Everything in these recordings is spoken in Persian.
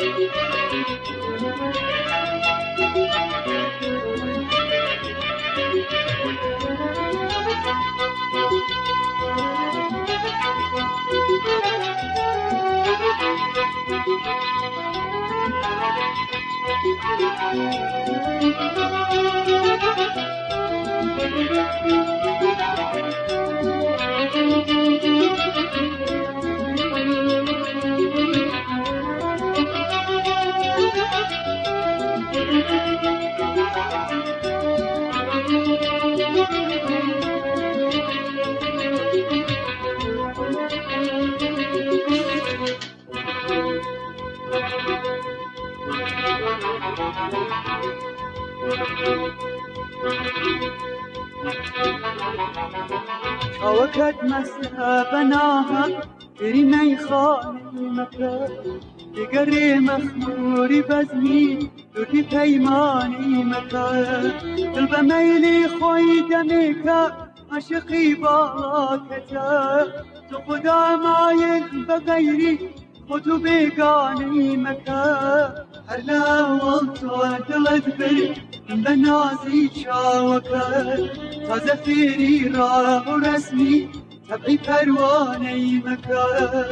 شاوكت مسحبناها بری میخانه مکه دگری مخموری بزمی دوری پیمانی مکه دل به میلی خوی دمیکه عشقی بالا کته تو خدا مایل به غیری خودو بیگانی مکه هر لحظه تو دلت بری به نازی شاوکه تازه فیری راه و رسمی طبعی پروانه مکه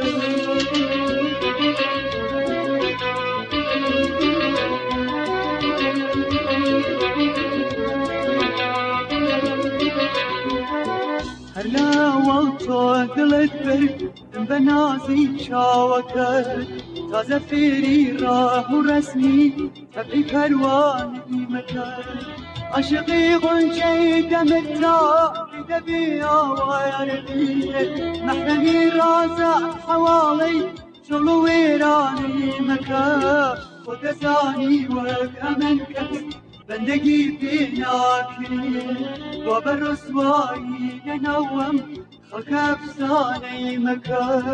هر لحظه تو دلت بری به نازی شاوکه تازه فیری راه و رسمی طبعی پروانه مکه عشقی غنچه دمت را دبی آوارقیه محرمی رازع حوالي شلو ويراني مكا خود زاني وكمن كس بندقي بيناكي وبالرسواي ننوم خلق أفساني مكا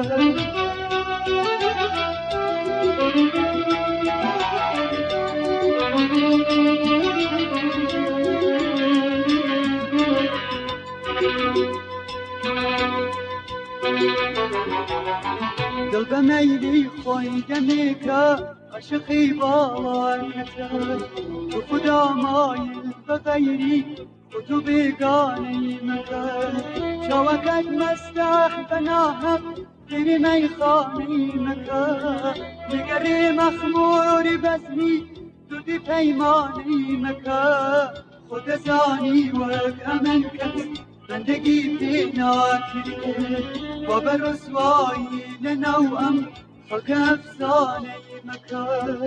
دل بمیلی خوی دمیکه عشقی بالاکته تو خدا مایل به غیری خودو بیگانی مکه شوکت مستح بناهم بری میخانی مکه نگری مخموری بزمی دودی پیمانی مکه خود زانی و کمن کس بندگی بیناکی و بر رسوایی لنوام خلق افسانه مکه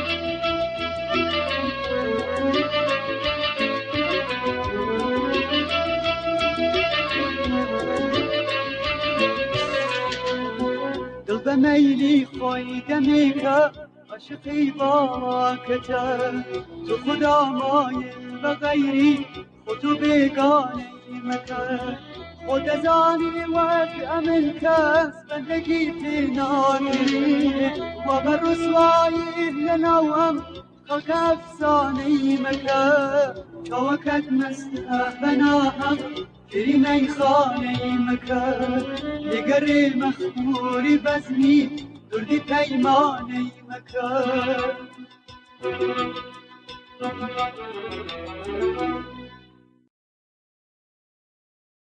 دل به میلی خوی دمیکه عشقی باکته تو خدا مایل به غیری خودو بیگانه مکه خود زانی وقت امن کس بندگی بینانی و بر رسوایی لنوام خلق افسانه مکه شوکت مستح بناهم بری میخانه مکه نگری مخموری بزمی دردی پیمانه مکه